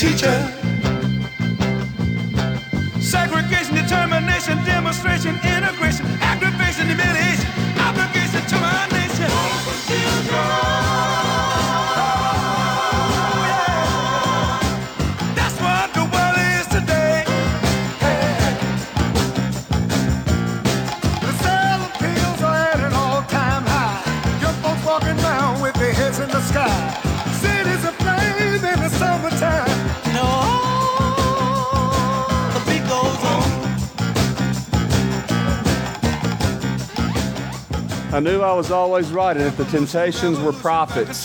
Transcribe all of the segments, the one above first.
teacher. Segregation, determination, demonstration, integration, aggravation, humiliation, obligation to my nation. That's what the world is today. The sale of pills are at an all-time high. Young folks walking around with their heads in the sky. Cities aflame in the summertime. I knew I was always right, and if the Temptations were prophets,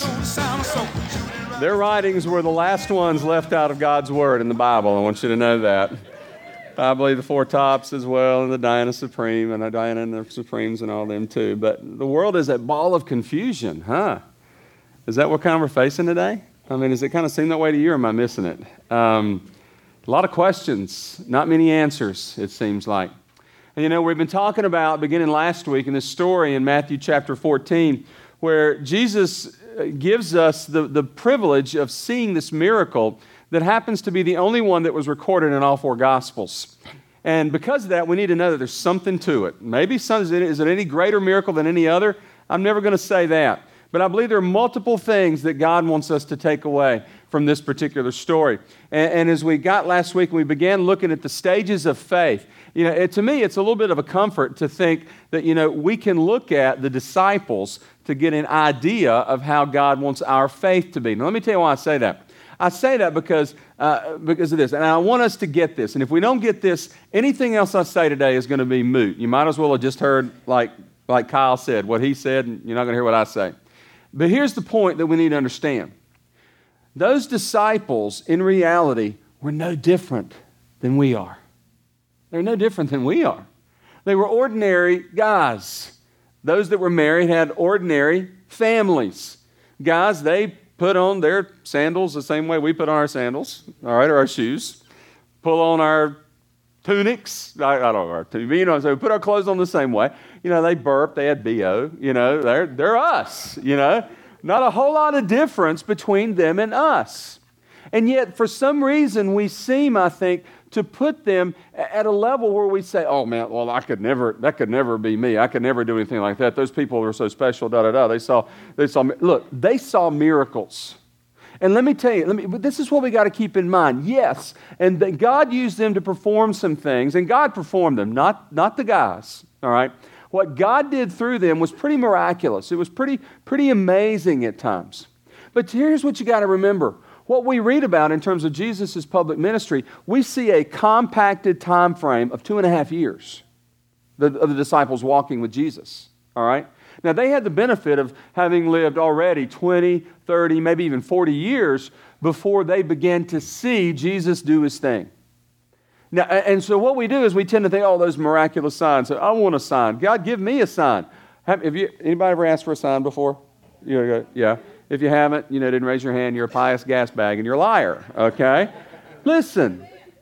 their writings were the last ones left out of God's Word in the Bible. I want you to know that. I believe the Four Tops as well, and the Diana Supreme, and the Diana and the Supremes and all them too. But the world is a ball of confusion, huh? Is that what kind of we're facing today? I mean, does it kind of seem that way to you, or am I missing it? A lot of questions, not many answers, it seems like. And you know, we've been talking about, beginning last week, in this story in Matthew chapter 14, where Jesus gives us the privilege of seeing this miracle that happens to be the only one that was recorded in all four Gospels. And because of that, we need to know that there's something to it. Maybe is it any greater miracle than any other? I'm never going to say that. But I believe there are multiple things that God wants us to take away from this particular story. And as we got last week, we began looking at the stages of faith. You know, to me, it's a little bit of a comfort to think that, you know, we can look at the disciples to get an idea of how God wants our faith to be. Now, let me tell you why I say that. I say that because of this, and I want us to get this. And if we don't get this, anything else I say today is going to be moot. You might as well have just heard, like Kyle said, what he said, and you're not going to hear what I say. But here's the point that we need to understand. Those disciples, in reality, were no different than we are. They're no different than we are. They were ordinary guys. Those that were married had ordinary families. Guys, they put on their sandals the same way we put on our sandals, all right, or our shoes. Pull on our tunics. I don't know, our tunics, you know, so we put our clothes on the same way. You know, they burp, they had BO, you know, they're us, you know. Not a whole lot of difference between them and us. And yet, for some reason, we seem, I think, to put them at a level where we say, oh man, well, that could never be me. I could never do anything like that. Those people are so special, da-da-da. They saw miracles. And let me tell you, this is what we got to keep in mind. Yes, and that God used them to perform some things, and God performed them, not the guys, all right? What God did through them was pretty miraculous. It was pretty amazing at times. But here's what you got to remember. What we read about in terms of Jesus' public ministry, we see a compacted time frame of 2.5 years of the disciples walking with Jesus, all right? Now, they had the benefit of having lived already 20, 30, maybe even 40 years before they began to see Jesus do his thing. Now, and so what we do is we tend to think, oh, those miraculous signs. I want a sign. God, give me a sign. Anybody ever asked for a sign before? Yeah. If you haven't, didn't raise your hand, you're a pious gas bag and you're a liar, okay? Listen.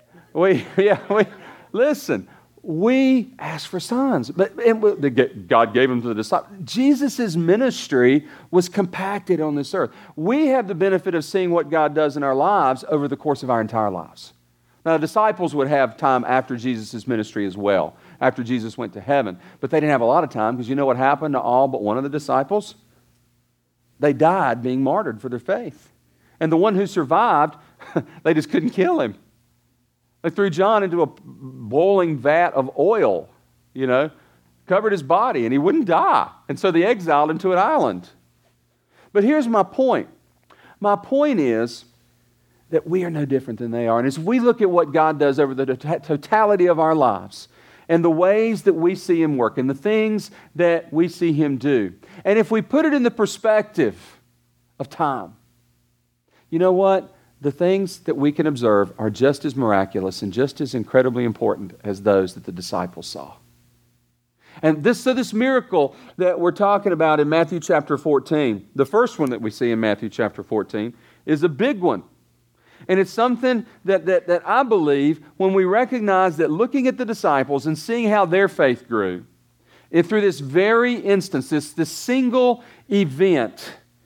Listen. We ask for signs, but God gave them to the disciples. Jesus' ministry was compacted on this earth. We have the benefit of seeing what God does in our lives over the course of our entire lives. Now, the disciples would have time after Jesus' ministry as well, after Jesus went to heaven, but they didn't have a lot of time because you know what happened to all but one of the disciples? They died being martyred for their faith. And the one who survived, they just couldn't kill him. They threw John into a boiling vat of oil, covered his body, and he wouldn't die. And so they exiled him to an island. But here's my point. My point is that we are no different than they are. And as we look at what God does over the totality of our lives, and the ways that we see him work, and the things that we see him do, and if we put it in the perspective of time, you know what? The things that we can observe are just as miraculous and just as incredibly important as those that the disciples saw. And this miracle that we're talking about in Matthew chapter 14, the first one that we see in Matthew chapter 14, is a big one. And it's something that I believe when we recognize that looking at the disciples and seeing how their faith grew, and through this very instance, this single event,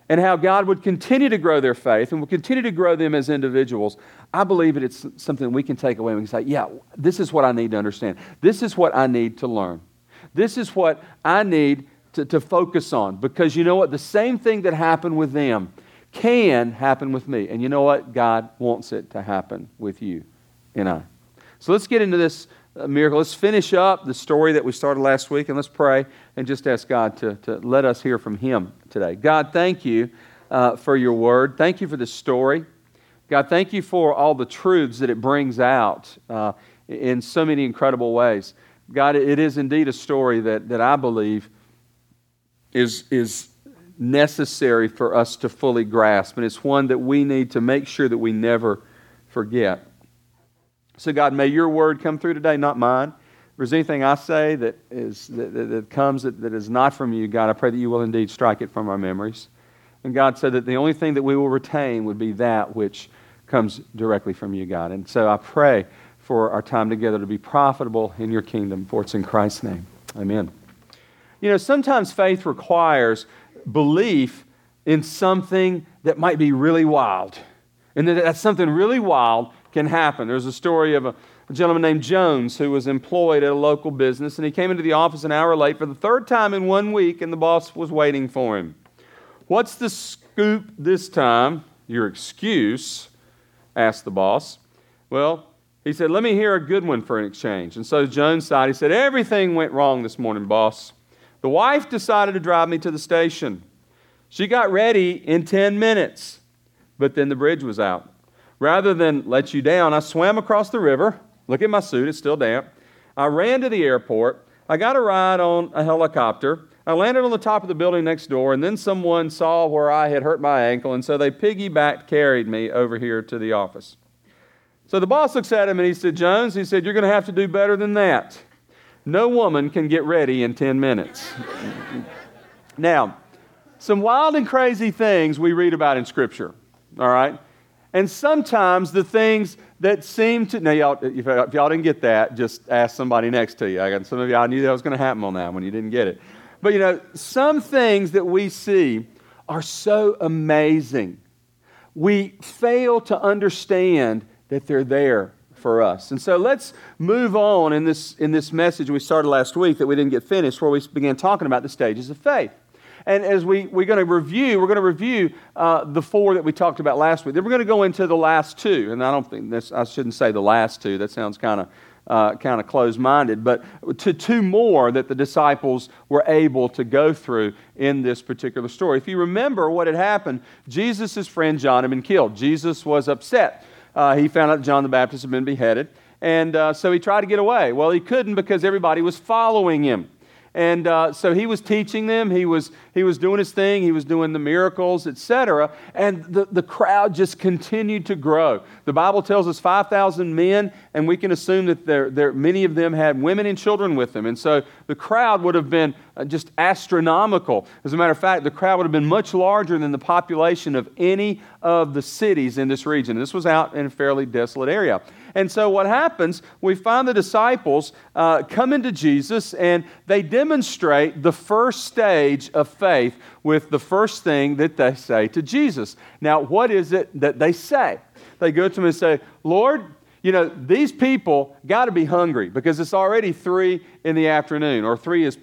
and how God would continue to grow their faith and would continue to grow them as individuals, I believe that it's something we can take away and we can say, yeah, this is what I need to understand. This is what I need to learn. This is what I need to focus on. Because you know what? The same thing that happened with them can happen with me. And you know what? God wants it to happen with you and I. So let's get into this miracle. Let's finish up the story that we started last week, and let's pray and just ask God to let us hear from Him today. God, thank you for your word. Thank you for this story. God, thank you for all the truths that it brings out in so many incredible ways. God, it is indeed a story that I believe is necessary for us to fully grasp, and it's one that we need to make sure that we never forget. So God, may your word come through today, not mine. If there's anything I say that comes that is not from you, God, I pray that you will indeed strike it from our memories. And God said that the only thing that we will retain would be that which comes directly from you, God. And so I pray for our time together to be profitable in your kingdom, for it's in Christ's name. Amen. You know, sometimes faith requires belief in something that might be really wild. And that something really wild can happen. There's a story of a gentleman named Jones who was employed at a local business, and he came into the office an hour late for the third time in 1 week, and the boss was waiting for him. "What's the scoop this time? Your excuse?" asked the boss. Well, he said, "Let me hear a good one for an exchange." And so Jones sighed. He said, "Everything went wrong this morning, boss. The wife decided to drive me to the station. She got ready in 10 minutes, but then the bridge was out. Rather than let you down, I swam across the river. Look at my suit, it's still damp. I ran to the airport. I got a ride on a helicopter. I landed on the top of the building next door, and then someone saw where I had hurt my ankle, and so they piggybacked, carried me over here to the office." So the boss looks at him and he said, "Jones," he said, "you're going to have to do better than that. No woman can get ready in 10 minutes. Now, some wild and crazy things we read about in Scripture, all right? And sometimes the things that seem to... Now, y'all, if y'all didn't get that, just ask somebody next to you. Some of y'all knew that was going to happen on that one. You didn't get it. But, you know, some things that we see are so amazing. We fail to understand that they're there for us. And so let's move on in this message we started last week that we didn't get finished, where we began talking about the stages of faith. And as we're going to review the 4 that we talked about last week. Then we're going to go into the last 2. And I shouldn't say the last 2. That sounds kind of closed-minded. But to 2 more that the disciples were able to go through in this particular story. If you remember what had happened, Jesus' friend John had been killed. Jesus was upset. He found out that John the Baptist had been beheaded. And so he tried to get away. Well, he couldn't because everybody was following him. And so he was teaching them, he was doing his thing, he was doing the miracles, etc. And the crowd just continued to grow. The Bible tells us 5,000 men, and we can assume that many of them had women and children with them. And so the crowd would have been just astronomical. As a matter of fact, the crowd would have been much larger than the population of any of the cities in this region. This was out in a fairly desolate area. And so what happens, we find the disciples come into Jesus, and they demonstrate the first stage of faith with the first thing that they say to Jesus. Now, what is it that they say? They go to him and say, "Lord, you know, these people got to be hungry because it's already 3 in the afternoon, or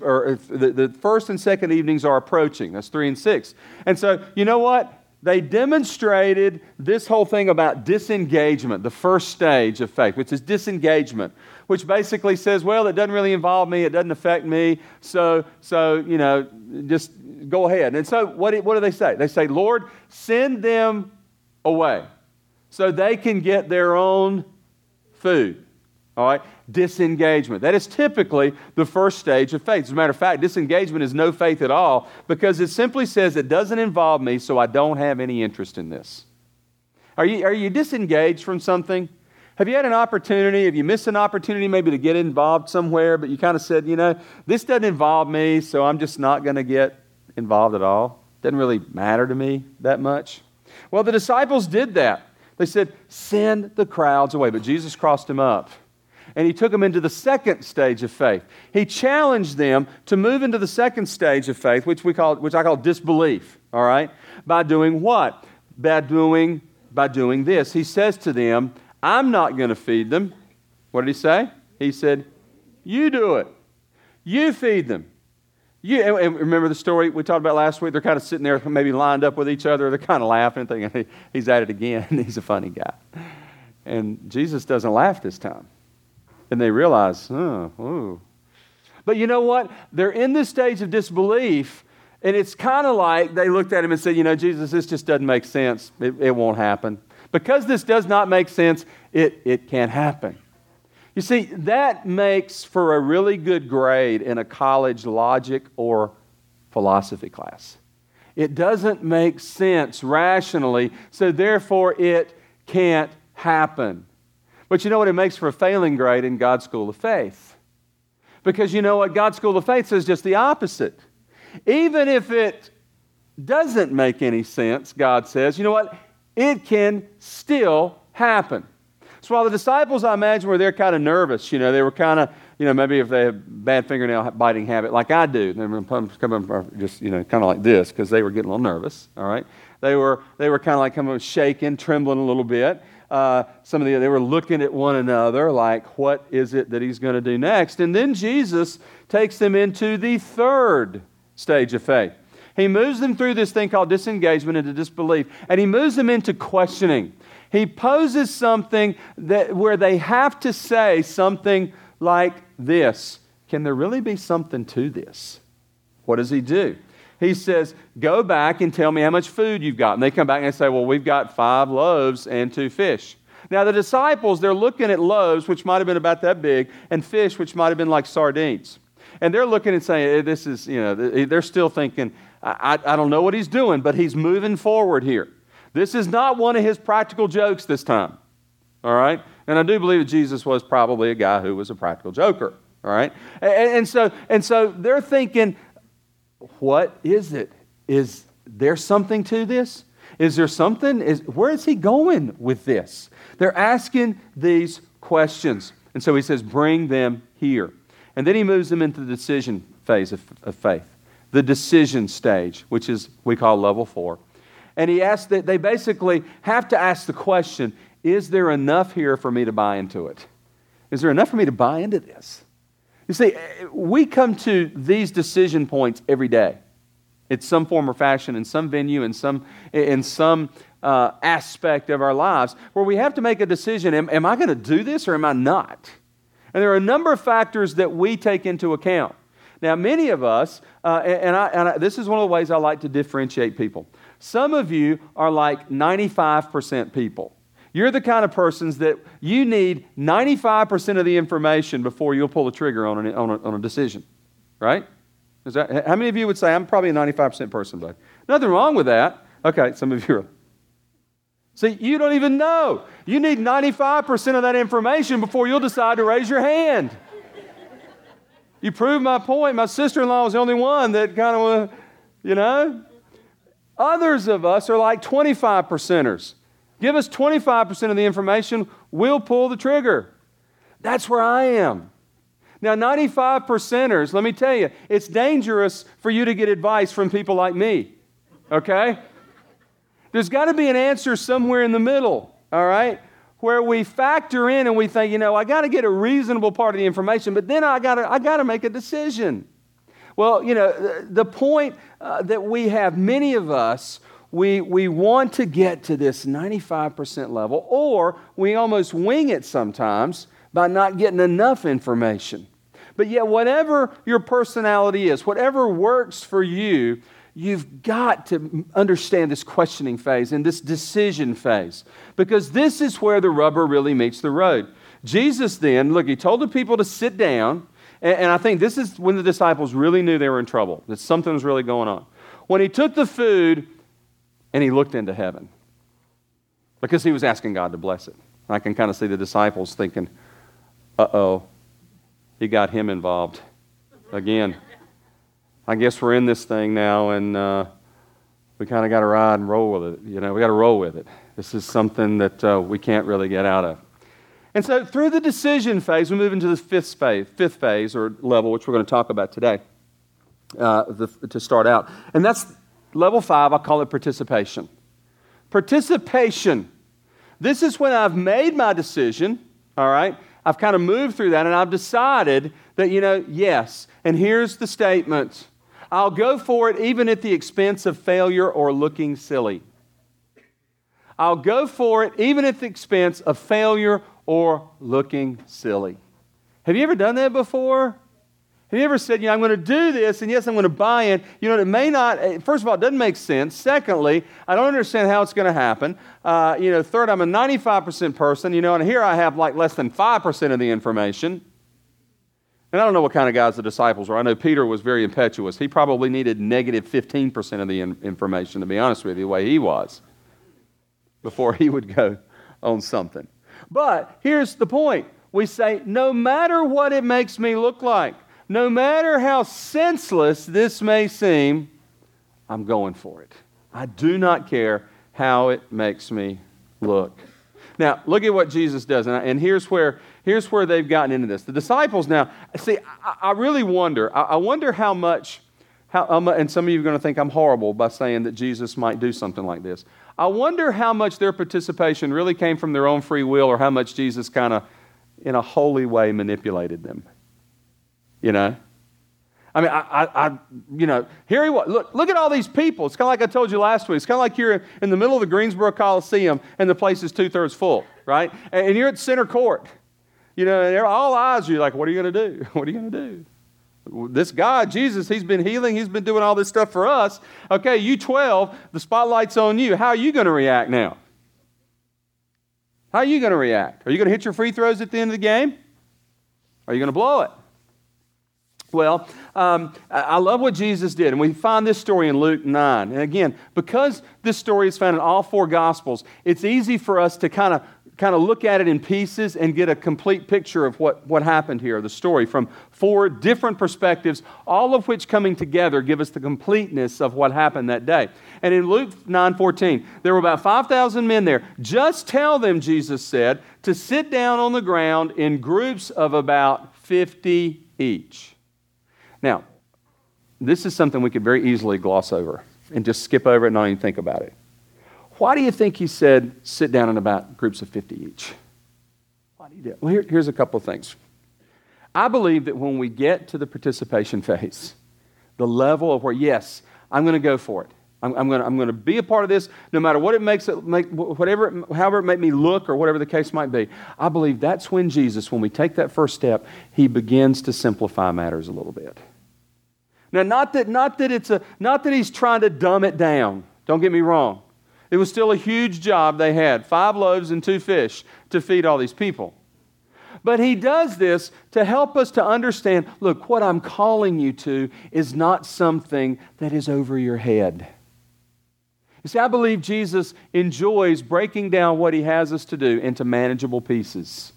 the first and second evenings are approaching. That's 3 and 6. And so, you know what? They demonstrated this whole thing about disengagement, the first stage of faith, which is disengagement, which basically says, well, it doesn't really involve me, it doesn't affect me, so you know, just go ahead. And so what do they say? They say, "Lord, send them away so they can get their own food." All right? Disengagement. That is typically the first stage of faith. As a matter of fact, disengagement is no faith at all because it simply says it doesn't involve me, so I don't have any interest in this. Are you disengaged from something? Have you had an opportunity? Have you missed an opportunity maybe to get involved somewhere, but you kind of said, you know, this doesn't involve me, so I'm just not going to get involved at all? Doesn't really matter to me that much. Well, the disciples did that. They said, "Send the crowds away." But Jesus crossed them up. And he took them into the second stage of faith. He challenged them to move into the second stage of faith, which I call disbelief. All right? By doing what? By doing this. He says to them, I'm not going to feed them. What did he say? He said, you do it. You feed them. And remember the story we talked about last week? They're kind of sitting there maybe lined up with each other. They're kind of laughing, thinking, he's at it again. He's a funny guy. And Jesus doesn't laugh this time. And they realize, oh. But you know what? They're in this stage of disbelief, and it's kind of like they looked at him and said, Jesus, this just doesn't make sense. It won't happen. Because this does not make sense, it can't happen. You see, that makes for a really good grade in a college logic or philosophy class. It doesn't make sense rationally, so therefore it can't happen. But you know what? It makes for a failing grade in God's School of Faith. Because you know what? God's School of Faith says just the opposite. Even if it doesn't make any sense, God says, you know what? It can still happen. So while the disciples, I imagine, were there kind of nervous, they were kind of, maybe if they have bad fingernail biting habit like I do, they were just, kind of like this because they were getting a little nervous, all right? They were kind of like shaking, trembling a little bit. They were looking at one another like, what is it that he's going to do next? And then Jesus takes them into the third stage of faith. He moves them through this thing called disengagement into disbelief, and he moves them into questioning. He poses something where they have to say something like this. Can there really be something to this? What does he do? He says, go back and tell me how much food you've got. And they come back and they say, well, we've got 5 loaves and 2 fish. Now, the disciples, they're looking at loaves, which might have been about that big, and fish, which might have been like sardines. And they're looking and saying, this is, they're still thinking, I don't know what he's doing, but he's moving forward here. This is not one of his practical jokes this time, all right? And I do believe that Jesus was probably a guy who was a practical joker, all right? And so they're thinking, what is it? Is there something to this? Is there something? Where is he going with this? They're asking these questions. And so he says, bring them here. And then he moves them into the decision phase of faith, the decision stage, which is we call level 4. And he asks that they basically have to ask the question, is there enough here for me to buy into it? Is there enough for me to buy into this? You see, we come to these decision points every day. It's some form or fashion, in some venue, in some aspect of our lives, where we have to make a decision, am I going to do this or am I not? And there are a number of factors that we take into account. Now, many of us, this is one of the ways I like to differentiate people. Some of you are like 95% people. You're the kind of persons that you need 95% of the information before you'll pull the trigger on a decision, right? How many of you would say, I'm probably a 95% person, bud? Nothing wrong with that. Okay, some of you are. See, you don't even know. You need 95% of that information before you'll decide to raise your hand. You prove my point. My sister-in-law was the only one that kind of, Others of us are like 25%ers. Give us 25% of the information, we'll pull the trigger. That's where I am. Now, 95%ers, let me tell you, it's dangerous for you to get advice from people like me, okay? There's got to be an answer somewhere in the middle, all right, where we factor in and we think, I got to get a reasonable part of the information, but then I got to make a decision. Well, the point that we have, many of us, we want to get to this 95% level, or we almost wing it sometimes by not getting enough information. But yet, whatever your personality is, whatever works for you, you've got to understand this questioning phase and this decision phase, because this is where the rubber really meets the road. Jesus then, he told the people to sit down, and I think this is when the disciples really knew they were in trouble, that something was really going on. When he took the food and he looked into heaven, because he was asking God to bless it. I can kind of see the disciples thinking, uh-oh, he got him involved again. I guess we're in this thing now, and we kind of got to ride and roll with it. We got to roll with it. This is something that we can't really get out of. And so through the decision phase, we move into the fifth phase or level, which we're going to talk about today to start out. And that's Level 5, I call it participation. Participation. This is when I've made my decision, all right? I've kind of moved through that and I've decided that, yes. And here's the statement. I'll go for it even at the expense of failure or looking silly. I'll go for it even at the expense of failure or looking silly. Have you ever done that before? Have you ever said, I'm going to do this, and yes, I'm going to buy in. It may not, first of all, it doesn't make sense. Secondly, I don't understand how it's going to happen. Third, I'm a 95% person, and here I have like less than 5% of the information. And I don't know what kind of guys the disciples were. I know Peter was very impetuous. He probably needed negative 15% of the information, to be honest with you, the way he was, before he would go on something. But here's the point. We say, no matter what it makes me look like, no matter how senseless this may seem, I'm going for it. I do not care how it makes me look. Now, look at what Jesus does. And here's where they've gotten into this. The disciples now, see, I really wonder. I wonder how much, and some of you are going to think I'm horrible by saying that Jesus might do something like this. I wonder how much their participation really came from their own free will or how much Jesus kind of, in a holy way, manipulated them. Here he was. Look at all these people. It's kind of like I told you last week. It's kind of like you're in the middle of the Greensboro Coliseum and the place is 2/3 full, right? And you're at center court. And all eyes are you like, what are you going to do? What are you going to do? This guy, Jesus, he's been healing. He's been doing all this stuff for us. Okay, you 12, the spotlight's on you. How are you going to react now? How are you going to react? Are you going to hit your free throws at the end of the game? Are you going to blow it? Well, I love what Jesus did, and we find this story in Luke 9. And again, because this story is found in all 4 Gospels, it's easy for us to kind of look at it in pieces and get a complete picture of what happened here, the story, from 4 different perspectives, all of which coming together give us the completeness of what happened that day. And in Luke 9:14, there were about 5,000 men there. Just tell them, Jesus said, to sit down on the ground in groups of about 50 each. Now, this is something we could very easily gloss over and just skip over it and not even think about it. Why do you think he said sit down in about groups of 50 each? Why do you do it? Well, here's a couple of things. I believe that when we get to the participation phase, the level of where, yes, I'm going to go for it. I'm going to be a part of this, no matter what it however it make me look or whatever the case might be. I believe that's when Jesus, when we take that first step, he begins to simplify matters a little bit. Now, not that he's trying to dumb it down. Don't get me wrong. It was still a huge job they had, 5 loaves and 2 fish to feed all these people. But he does this to help us to understand, look, what I'm calling you to is not something that is over your head. You see, I believe Jesus enjoys breaking down what he has us to do into manageable pieces.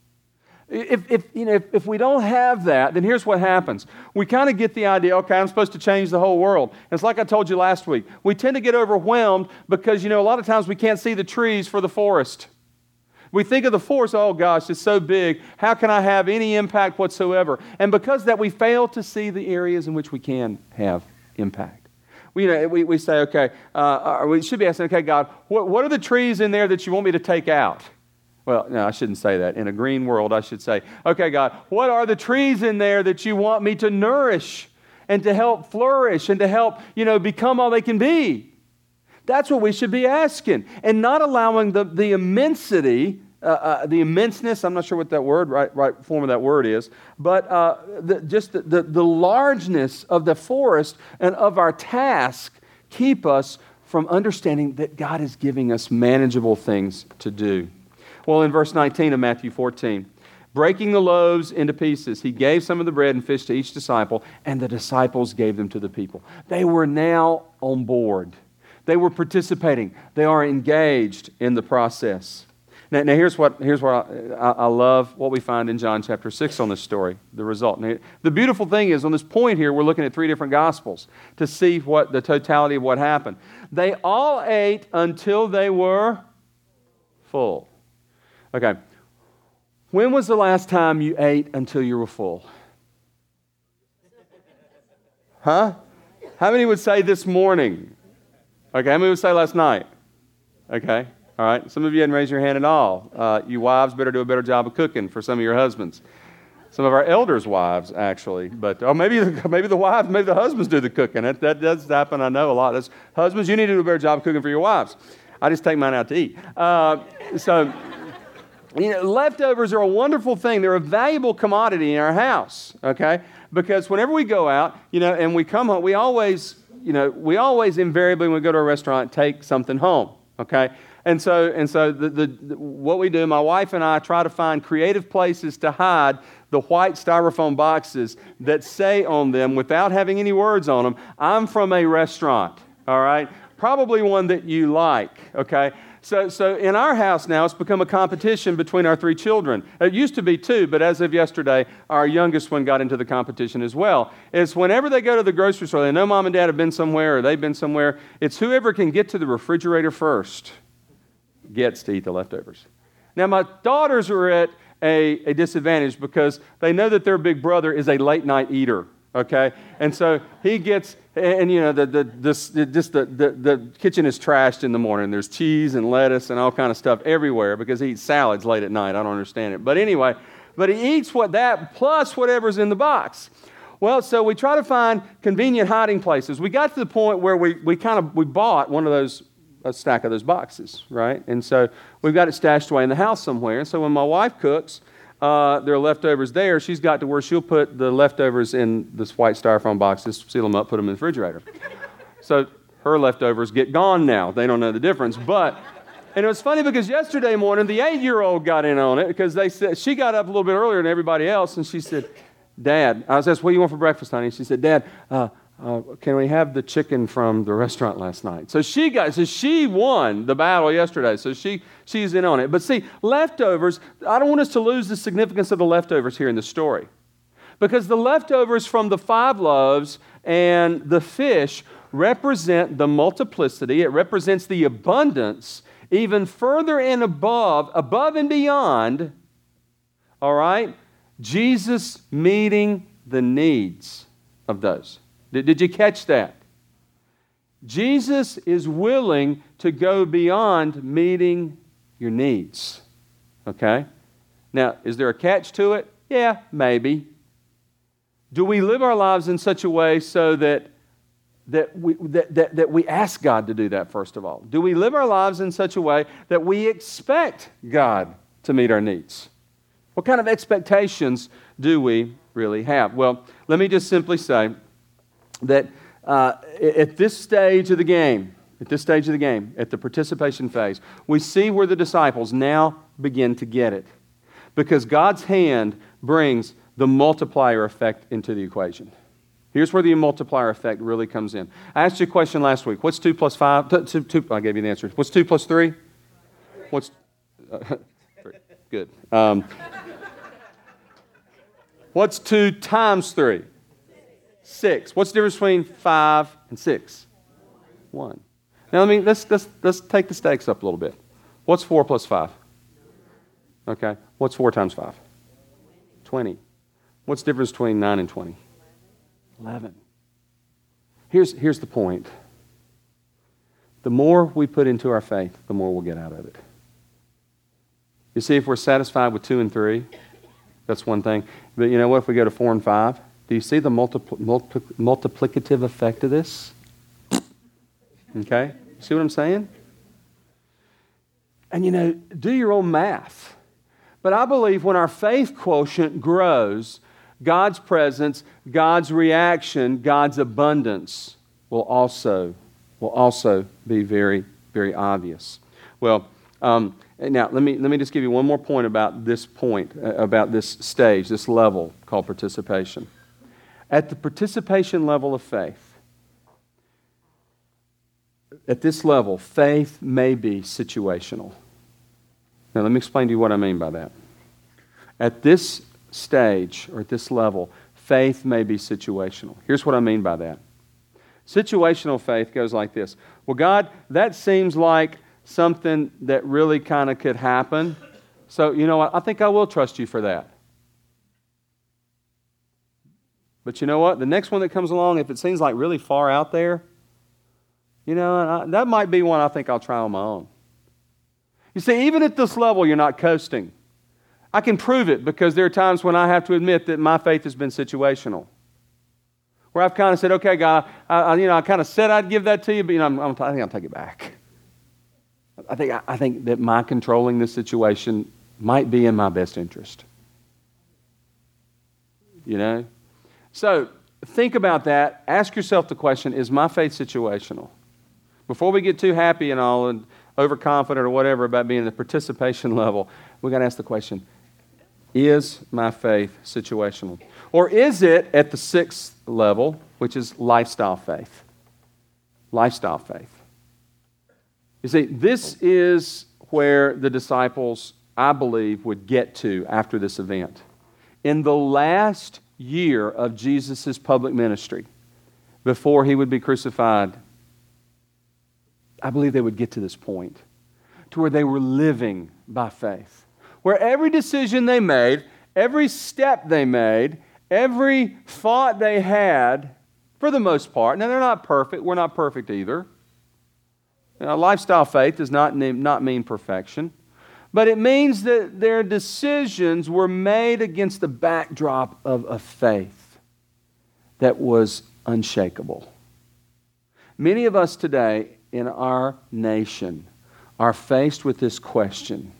If we don't have that, then here's what happens. We kind of get the idea, okay, I'm supposed to change the whole world. And it's like I told you last week. We tend to get overwhelmed because, a lot of times we can't see the trees for the forest. We think of the forest, oh gosh, it's so big. How can I have any impact whatsoever? And because of that, we fail to see the areas in which we can have impact. We say, okay, we should be asking, okay, God, what are the trees in there that you want me to take out? Well, no, I shouldn't say that. In a green world, I should say, okay, God, what are the trees in there that you want me to nourish and to help flourish and to help, become all they can be? That's what we should be asking, and not allowing the immensity, the immenseness, I'm not sure what that word, right form of that word is, but the largeness of the forest and of our task keep us from understanding that God is giving us manageable things to do. Well, in verse 19 of Matthew 14, breaking the loaves into pieces, he gave some of the bread and fish to each disciple, and the disciples gave them to the people. They were now on board. They were participating. They are engaged in the process. Now here's what I love what we find in John chapter 6 on this story, the result. Now, the beautiful thing is, on this point here, we're looking at 3 different Gospels to see what the totality of what happened. They all ate until they were full. Okay, when was the last time you ate until you were full? Huh? How many would say this morning? Okay, how many would say last night? Okay, all right. Some of you hadn't raised your hand at all. You wives better do a better job of cooking for some of your husbands. Some of our elders' wives, actually. But maybe the wives, maybe the husbands do the cooking. That does happen, I know a lot. Husbands, you need to do a better job of cooking for your wives. I just take mine out to eat. Leftovers are a wonderful thing. They're a valuable commodity in our house, okay? Because whenever we go out, and we come home, we always invariably, when we go to a restaurant, take something home, okay? And so what we do, my wife and I try to find creative places to hide the white styrofoam boxes that say on them, without having any words on them, "I'm from a restaurant," all right? Probably one that you like, okay? So in our house now, it's become a competition between our 3 children. It used to be 2, but as of yesterday, our youngest one got into the competition as well. It's whenever they go to the grocery store, they know mom and dad have been somewhere or they've been somewhere, it's whoever can get to the refrigerator first gets to eat the leftovers. Now, my daughters are at a disadvantage because they know that their big brother is a late night eater, okay? And so he gets, and the kitchen is trashed in the morning. There's cheese and lettuce and all kind of stuff everywhere because he eats salads late at night. I don't understand it. But anyway, he eats that plus whatever's in the box. Well, so we try to find convenient hiding places. We got to the point where we bought one of those, a stack of those boxes, right? And so we've got it stashed away in the house somewhere. And so when my wife cooks, there are leftovers there. She's got to where she'll put the leftovers in this white styrofoam box, just seal them up, put them in the refrigerator. So her leftovers get gone now. They don't know the difference. And it was funny because yesterday morning, the 8-year-old got in on it because they said, she got up a little bit earlier than everybody else, and she said, "Dad," I was asked, "What do you want for breakfast, honey?" She said, "Dad, can we have the chicken from the restaurant last night?" So she won the battle yesterday. So she's in on it. But see, leftovers, I don't want us to lose the significance of the leftovers here in the story. Because the leftovers from the 5 loaves and the fish represent the multiplicity. It represents the abundance, even further and above and beyond, all right, Jesus meeting the needs of those. Did you catch that? Jesus is willing to go beyond meeting your needs. Okay? Now, is there a catch to it? Yeah, maybe. Do we live our lives in such a way so that we ask God to do that, first of all? Do we live our lives in such a way that we expect God to meet our needs? What kind of expectations do we really have? Well, let me just simply say that at this stage of the game, at the participation phase, we see where the disciples now begin to get it. Because God's hand brings the multiplier effect into the equation. Here's where the multiplier effect really comes in. I asked you a question last week. What's 2 plus 5? Two, I gave you the answer. What's 2 plus 3? What's... 3. Good. What's 2 times 3? 6. What's the difference between 5 and 6? 1. Now let's take the stakes up a little bit. What's 4 plus 5? Okay. What's 4 times 5? 20. What's the difference between 9 and 20? 11. Here's the point. The more we put into our faith, the more we'll get out of it. You see, if we're satisfied with 2 and 3, that's one thing. But you know what? If we go to 4 and 5, do you see the multiplicative effect of this? Okay? See what I'm saying? And do your own math. But I believe when our faith quotient grows, God's presence, God's reaction, God's abundance will also be very, very obvious. Well, now let me just give you one more point about this stage, this level called participation. At the participation level of faith, at this level, faith may be situational. Now, let me explain to you what I mean by that. At this stage, or at this level, faith may be situational. Here's what I mean by that. Situational faith goes like this. Well, God, that seems like something that really kind of could happen. So, you know what? I think I will trust you for that. But you know what? The next one that comes along, if it seems like really far out there, That might be one I think I'll try on my own. You see, even at this level, you're not coasting. I can prove it because there are times when I have to admit that my faith has been situational. Where I've kind of said, okay, God, I kind of said I'd give that to you, but I think I'll take it back. I think that my controlling this situation might be in my best interest. So think about that. Ask yourself the question, is my faith situational? Before we get too happy and all and overconfident or whatever about being the participation level, we've got to ask the question, is my faith situational? Or is it at the sixth level, which is lifestyle faith? Lifestyle faith. You see, this is where the disciples, I believe, would get to after this event. In the last year of Jesus' public ministry, before he would be crucified, I believe they would get to this point, to where they were living by faith. Where every decision they made, every step they made, every thought they had, for the most part, now they're not perfect, we're not perfect either. Lifestyle faith does not mean perfection, but it means that their decisions were made against the backdrop of a faith that was unshakable. Many of us today in our nation are faced with this question.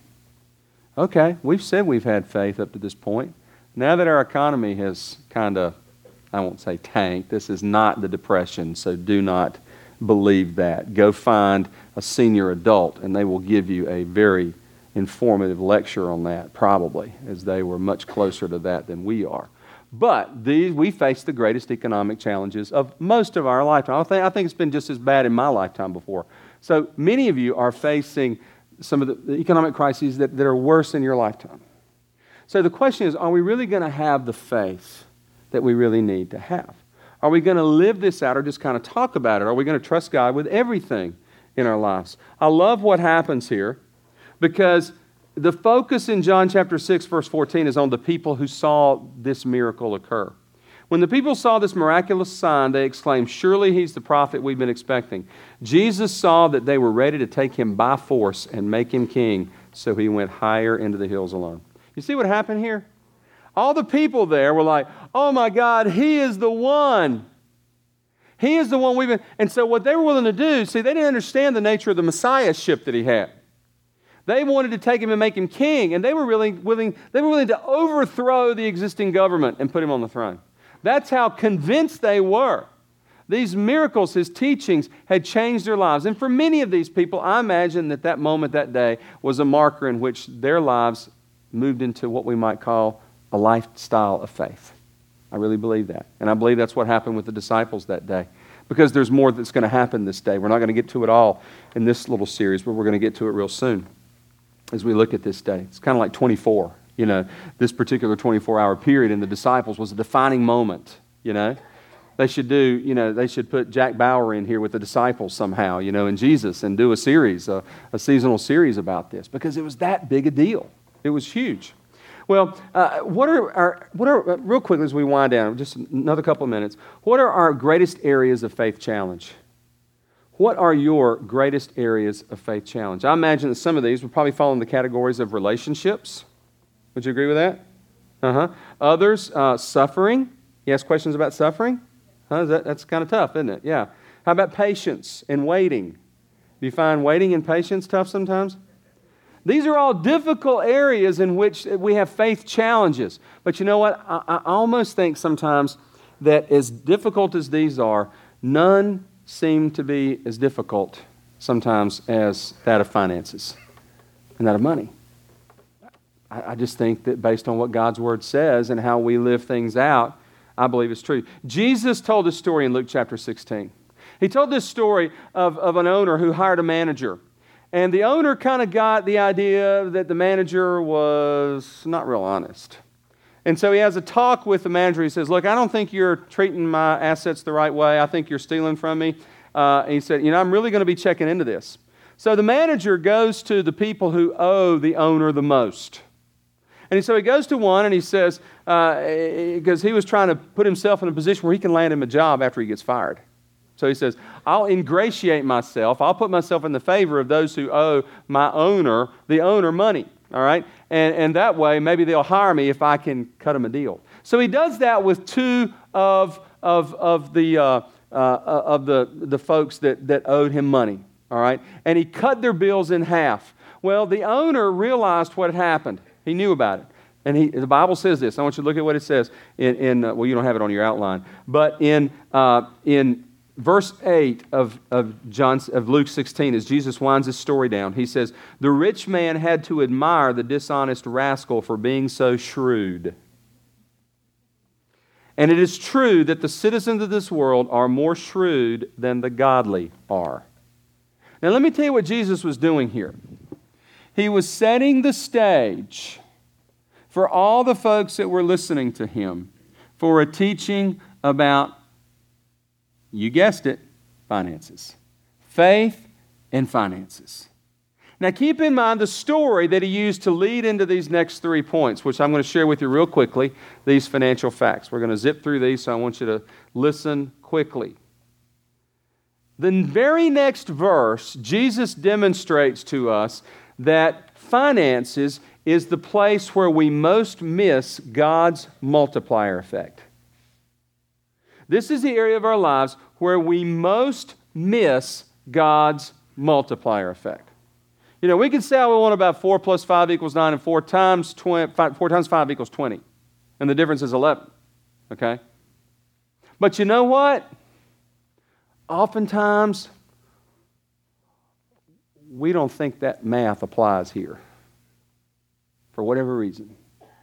Okay, we've said we've had faith up to this point. Now that our economy has kind of, I won't say tanked, this is not the Depression, so do not believe that. Go find a senior adult and they will give you a very informative lecture on that, probably, as they were much closer to that than we are. But we face the greatest economic challenges of most of our lifetime. I think it's been just as bad in my lifetime before. So many of you are facing some of the economic crises that are worse in your lifetime. So the question is, are we really going to have the faith that we really need to have? Are we going to live this out or just kind of talk about it? Are we going to trust God with everything in our lives? I love what happens here because the focus in John chapter 6, verse 14 is on the people who saw this miracle occur. When the people saw this miraculous sign, they exclaimed, "Surely he's the prophet we've been expecting." Jesus saw that they were ready to take him by force and make him king, so he went higher into the hills alone. You see what happened here? All the people there were like, "Oh my God, he is the one. He is the one we've been..." And so what they were willing to do, see, they didn't understand the nature of the messiahship that he had. They wanted to take him and make him king, and they were willing to overthrow the existing government and put him on the throne. That's how convinced they were. These miracles, his teachings, had changed their lives. And for many of these people, I imagine that moment, that day, was a marker in which their lives moved into what we might call a lifestyle of faith. I really believe that. And I believe that's what happened with the disciples that day. Because there's more that's going to happen this day. We're not going to get to it all in this little series, but we're going to get to it real soon as we look at this day. It's kind of like 24. This particular 24-hour period in the disciples was a defining moment, They should put Jack Bauer in here with the disciples somehow, and Jesus, and do a series, a seasonal series about this, because it was that big a deal. It was huge. Well, what are real quickly as we wind down, just another couple of minutes, what are our greatest areas of faith challenge? What are your greatest areas of faith challenge? I imagine that some of these would probably fall in the categories of relationships. Would you agree with that? Others, suffering. You ask questions about suffering? That's kind of tough, isn't it? Yeah. How about patience and waiting? Do you find waiting and patience tough sometimes? These are all difficult areas in which we have faith challenges. But you know what? I almost think sometimes that as difficult as these are, none seem to be as difficult sometimes as that of finances and that of money. I just think that based on what God's Word says and how we live things out, I believe it's true. Jesus told this story in Luke chapter 16. He told this story of an owner who hired a manager. And the owner kind of got the idea that the manager was not real honest. And so he has a talk with the manager. He says, "Look, I don't think you're treating my assets the right way. I think you're stealing from me." And he said, "I'm really going to be checking into this." So the manager goes to the people who owe the owner the most. And so he goes to one and he says, because he was trying to put himself in a position where he can land him a job after he gets fired. So he says, I'll ingratiate myself. I'll put myself in the favor of those who owe the owner money. All right? And that way, maybe they'll hire me if I can cut them a deal. So he does that with two of the folks that owed him money. All right? And he cut their bills in half. Well, the owner realized what had happened. He knew about it. And the Bible says this. I want you to look at what it says well, you don't have it on your outline. But in verse 8 of Luke 16, as Jesus winds his story down, he says, the rich man had to admire the dishonest rascal for being so shrewd. And it is true that the citizens of this world are more shrewd than the godly are. Now let me tell you what Jesus was doing here. He was setting the stage for all the folks that were listening to him for a teaching about, you guessed it, finances. Faith and finances. Now keep in mind the story that he used to lead into these next 3 points, which I'm going to share with you real quickly, these financial facts. We're going to zip through these, so I want you to listen quickly. The very next verse, Jesus demonstrates to us that finances is the place where we most miss God's multiplier effect. This is the area of our lives where we most miss God's multiplier effect. You know, we can say, we want about 4 plus 5 equals 9, and 4 times 5 equals 20. And the difference is 11. Okay? But you know what? Oftentimes, we don't think that math applies here. For whatever reason.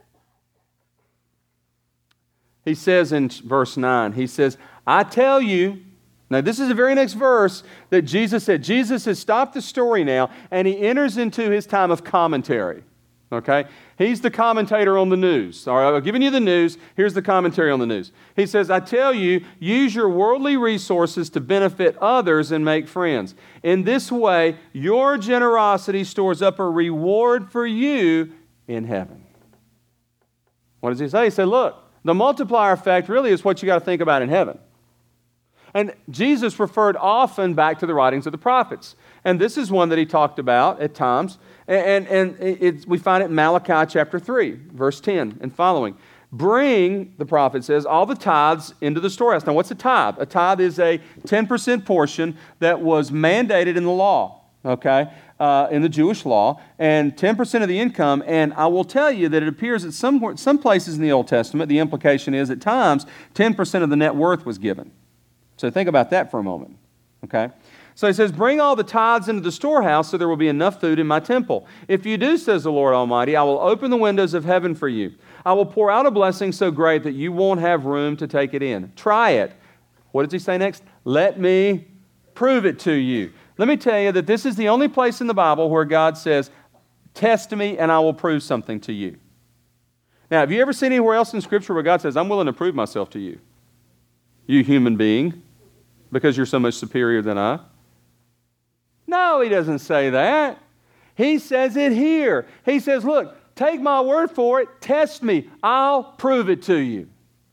He says in verse 9, he says, I tell you, now this is the very next verse that Jesus said. Jesus has stopped the story now, and he enters into his time of commentary. Okay? He's the commentator on the news. All right, I've given you the news. Here's the commentary on the news. He says, I tell you, use your worldly resources to benefit others and make friends. In this way, your generosity stores up a reward for you in heaven. What does he say? He said, look, the multiplier effect really is what you got to think about in heaven. And Jesus referred often back to the writings of the prophets. And this is one that he talked about at times. And we find it in Malachi chapter 3, verse 10 and following. Bring, the prophet says, all the tithes into the storehouse. Now, what's a tithe? A tithe is a 10% portion that was mandated in the law, okay, in the Jewish law, and 10% of the income. And I will tell you that it appears that some places in the Old Testament, the implication is at times 10% of the net worth was given. So think about that for a moment, okay? So he says, bring all the tithes into the storehouse so there will be enough food in my temple. If you do, says the Lord Almighty, I will open the windows of heaven for you. I will pour out a blessing so great that you won't have room to take it in. Try it. What does he say next? Let me prove it to you. Let me tell you that this is the only place in the Bible where God says, test me and I will prove something to you. Now, have you ever seen anywhere else in Scripture where God says, I'm willing to prove myself to you, you human being, because you're so much superior than I? No, he doesn't say that. He says it here. He says, look, take my word for it, test me, I'll prove it to you.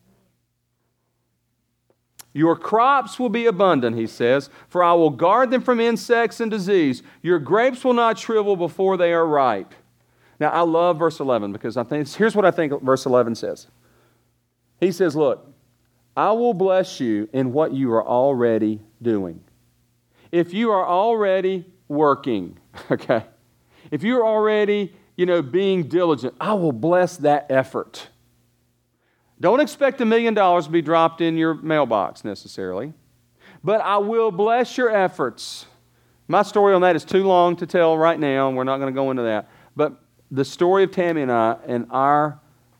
Your crops will be abundant, he says, for I will guard them from insects and disease. Your grapes will not shrivel before they are ripe. Now, I love verse 11 because here's what I think verse 11 says. He says, look, I will bless you in what you are already doing. If you are already working, okay, if you're already, being diligent, I will bless that effort. Don't expect $1 million to be dropped in your mailbox necessarily, but I will bless your efforts. My story on that is too long to tell right now, and we're not going to go into that. But the story of Tammy and I and our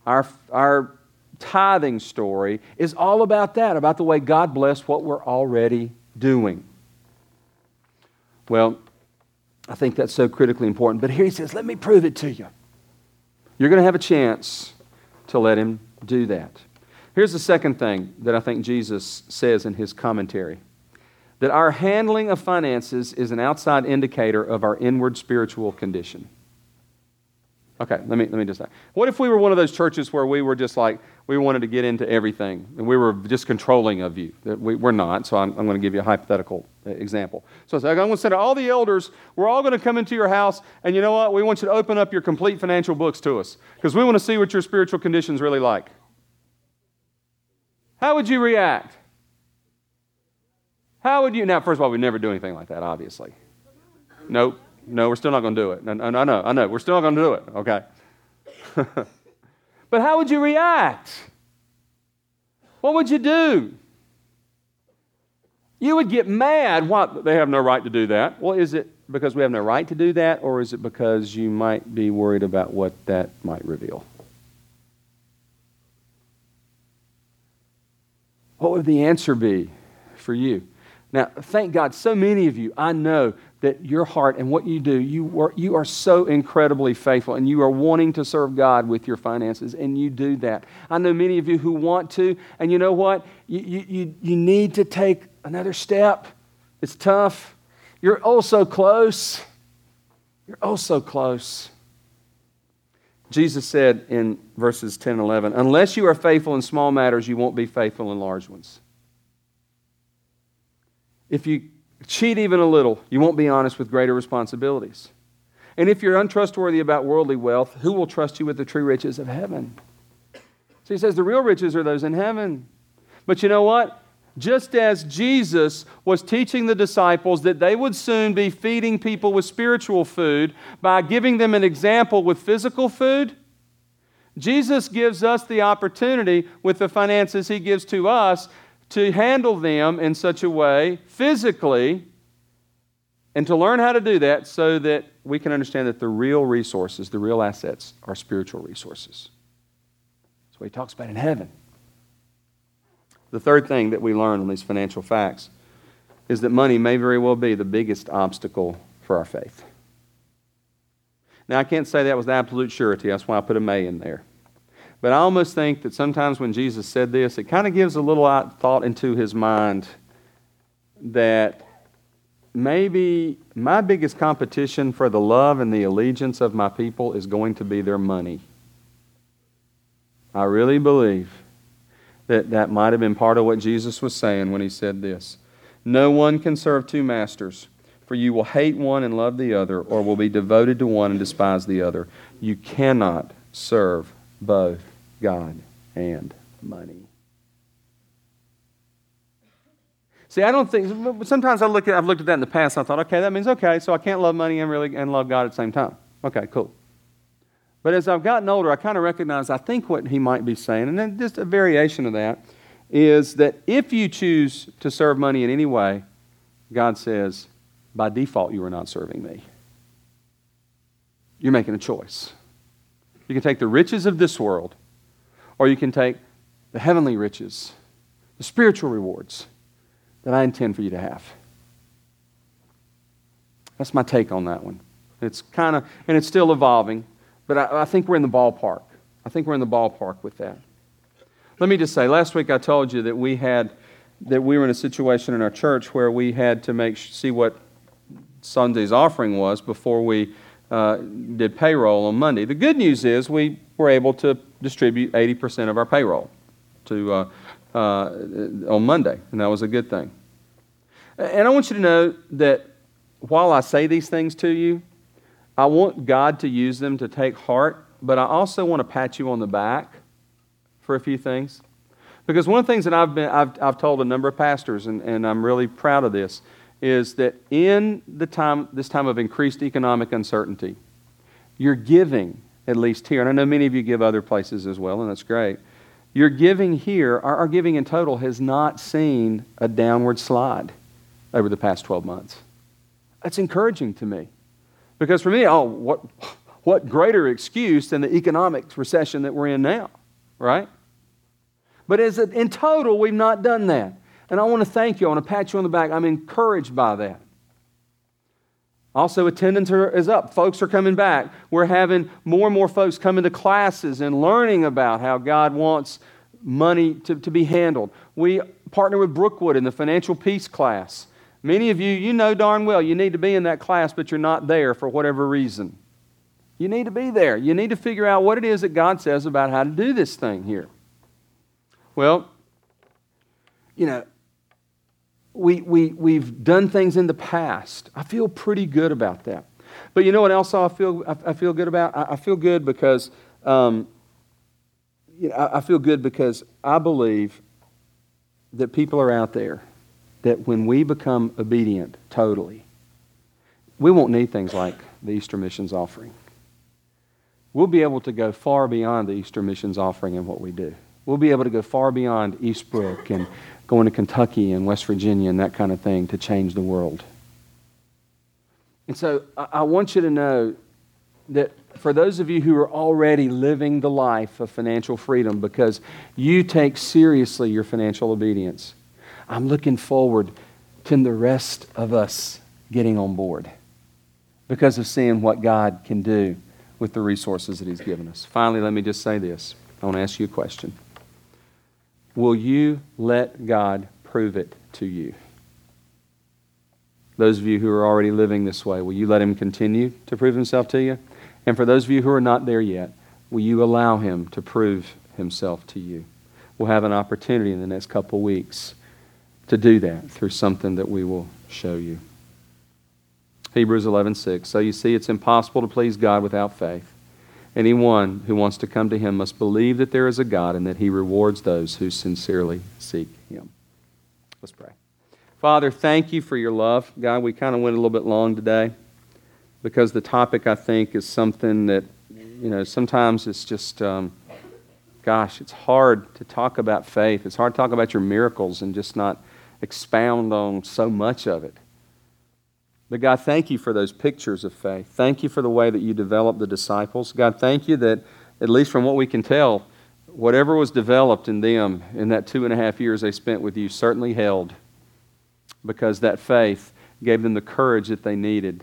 tithing story is all about that, about the way God blessed what we're already doing. Well, I think that's so critically important. But here he says, let me prove it to you. You're going to have a chance to let him do that. Here's the second thing that I think Jesus says in his commentary. That our handling of finances is an outside indicator of our inward spiritual condition. Okay, let me just say. What if we were one of those churches where we were just like, we wanted to get into everything, and we were just controlling of you? We're not, so I'm going to give you a hypothetical example. So I said, I'm going to send all the elders, we're all going to come into your house, and you know what? We want you to open up your complete financial books to us, because we want to see what your spiritual condition's really like. How would you react? How would you? Now, first of all, we'd never do anything like that, obviously. Nope. No, we're still not going to do it. I know. We're still not going to do it, okay? But how would you react? What would you do? You would get mad. What? They have no right to do that. Well, is it because we have no right to do that, or is it because you might be worried about what that might reveal? What would the answer be for you? Now, thank God, so many of you, I know that your heart and what you do, you are so incredibly faithful, and you are wanting to serve God with your finances, and you do that. I know many of you who want to, and you know what? You need to take another step. It's tough. You're oh so close. You're oh so close. Jesus said in verses 10 and 11, unless you are faithful in small matters, you won't be faithful in large ones. If you cheat even a little, you won't be honest with greater responsibilities. And if you're untrustworthy about worldly wealth, who will trust you with the true riches of heaven? So he says the real riches are those in heaven. But you know what? Just as Jesus was teaching the disciples that they would soon be feeding people with spiritual food by giving them an example with physical food, Jesus gives us the opportunity with the finances He gives to us to handle them in such a way physically, and to learn how to do that so that we can understand that the real resources, the real assets, are spiritual resources. That's what He talks about in heaven. The third thing that we learn on these financial facts is that money may very well be the biggest obstacle for our faith. Now, I can't say that with absolute surety. That's why I put a may in there. But I almost think that sometimes when Jesus said this, it kind of gives a little thought into His mind that maybe my biggest competition for the love and the allegiance of my people is going to be their money. I really believe that might have been part of what Jesus was saying when He said this. No one can serve two masters, for you will hate one and love the other, or will be devoted to one and despise the other. You cannot serve both God and money. See, I don't think, sometimes I've looked at that in the past and I thought, okay, that means okay, so I can't love money and love God at the same time. Okay, cool. But as I've gotten older, I kind of recognize, I think what he might be saying, and then just a variation of that, is that if you choose to serve money in any way, God says, by default, you are not serving me. You're making a choice. You can take the riches of this world, or you can take the heavenly riches, the spiritual rewards that I intend for you to have. That's my take on that one. It's kind of, and it's still evolving, but I think we're in the ballpark. I think we're in the ballpark with that. Let me just say, last week I told you that we were in a situation in our church where we had to see what Sunday's offering was before we did payroll on Monday. The good news is we were able to distribute 80% of our payroll on Monday, and that was a good thing. And I want you to know that while I say these things to you, I want God to use them to take heart, but I also want to pat you on the back for a few things. Because one of the things that I've told a number of pastors, and I'm really proud of this, is that in this time of increased economic uncertainty, your giving, at least here, and I know many of you give other places as well, and that's great, your giving here, our giving in total, has not seen a downward slide over the past 12 months. That's encouraging to me. Because for me, what greater excuse than the economic recession that we're in now, right? But in total, we've not done that. And I want to thank you. I want to pat you on the back. I'm encouraged by that. Also, attendance is up. Folks are coming back. We're having more and more folks coming to classes and learning about how God wants money to be handled. We partner with Brookwood in the Financial Peace class. Many of you, you know darn well you need to be in that class, but you're not there for whatever reason. You need to be there. You need to figure out what it is that God says about how to do this thing here. Well, we've done things in the past. I feel pretty good about that. But you know what else I feel good about? I feel good because I feel good because I believe that people are out there that when we become obedient totally, we won't need things like the Easter missions offering. We'll be able to go far beyond the Easter missions offering and what we do. We'll be able to go far beyond Eastbrook and going to Kentucky and West Virginia and that kind of thing to change the world. And so I want you to know that for those of you who are already living the life of financial freedom because you take seriously your financial obedience, I'm looking forward to the rest of us getting on board because of seeing what God can do with the resources that He's given us. Finally, let me just say this. I want to ask you a question. Will you let God prove it to you? Those of you who are already living this way, will you let Him continue to prove Himself to you? And for those of you who are not there yet, will you allow Him to prove Himself to you? We'll have an opportunity in the next couple weeks to do that through something that we will show you. Hebrews 11:6. So you see, it's impossible to please God without faith. Anyone who wants to come to Him must believe that there is a God and that He rewards those who sincerely seek Him. Let's pray. Father, thank You for Your love. God, we kind of went a little bit long today because the topic, I think, is something that, sometimes it's just, it's hard to talk about faith. It's hard to talk about Your miracles and just not expound on so much of it. But God, thank You for those pictures of faith. Thank You for the way that You developed the disciples. God, thank You that, at least from what we can tell, whatever was developed in them in that 2.5 years they spent with You certainly held, because that faith gave them the courage that they needed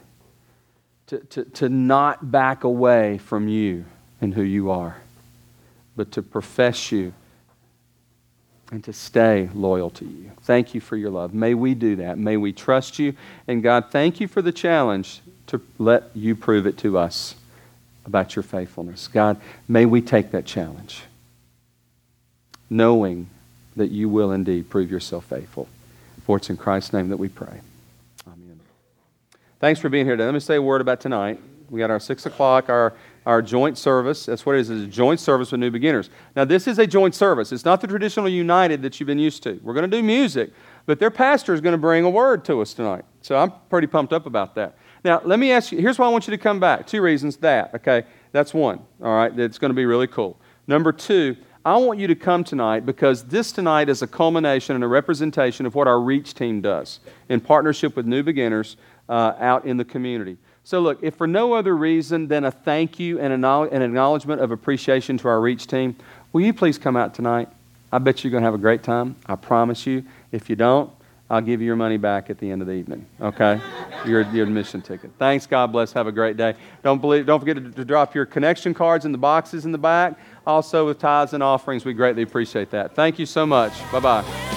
to not back away from You and who You are, but to profess You and to stay loyal to You. Thank You for Your love. May we do that. May we trust You. And God, thank You for the challenge to let You prove it to us about Your faithfulness. God, may we take that challenge, knowing that You will indeed prove Yourself faithful. For it's in Christ's name that we pray. Amen. Thanks for being here today. Let me say a word about tonight. We got our 6 o'clock, our joint service. That's what it is. It's a joint service with New Beginners. Now, this is a joint service. It's not the traditional United that you've been used to. We're going to do music, but their pastor is going to bring a word to us tonight. So I'm pretty pumped up about that. Now, let me ask you, here's why I want you to come back. 2 reasons. Okay? That's one, all right? That's going to be really cool. Number 2, I want you to come tonight because this tonight is a culmination and a representation of what our Reach team does in partnership with New Beginners out in the community. So look, if for no other reason than a thank you and an acknowledgement of appreciation to our Reach team, will you please come out tonight? I bet you're going to have a great time. I promise you. If you don't, I'll give you your money back at the end of the evening, okay? Your admission ticket. Thanks. God bless. Have a great day. Don't forget to drop your connection cards in the boxes in the back. Also with tithes and offerings, we greatly appreciate that. Thank you so much. Bye-bye.